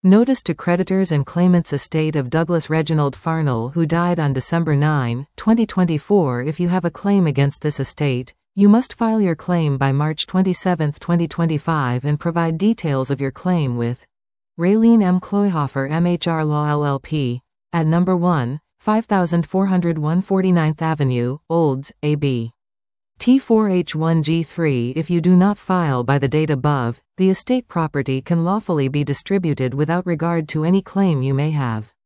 Notice to creditors and claimants estate of Douglas Reginald Farnell, who died on December 9, 2024. If you have a claim against this estate, you must file your claim by March 27, 2025 and provide details of your claim with Raylene M. Kloyhofer, MHR Law LLP, at number 1, 5401 49th Avenue, Olds, AB. T4H1G3. If you do not file by the date above, the estate property can lawfully be distributed without regard to any claim you may have.